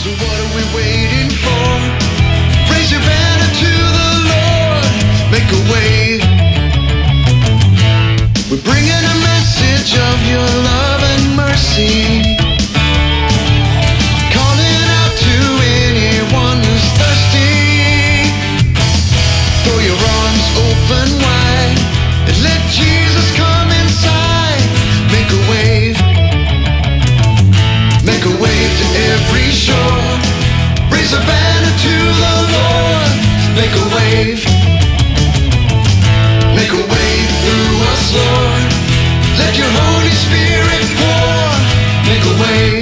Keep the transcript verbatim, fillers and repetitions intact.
So what are we waiting for? Raise your banner to the Lord, make a wave. We're bringing a message of your love and mercy, calling out to anyone who's thirsty. Throw your arms open wide and let Jesus come inside. Make a wave, make a wave to every shore. Raise a banner to the Lord, make a wave, make a wave through us, Lord. Let your Holy Spirit pour, make a wave.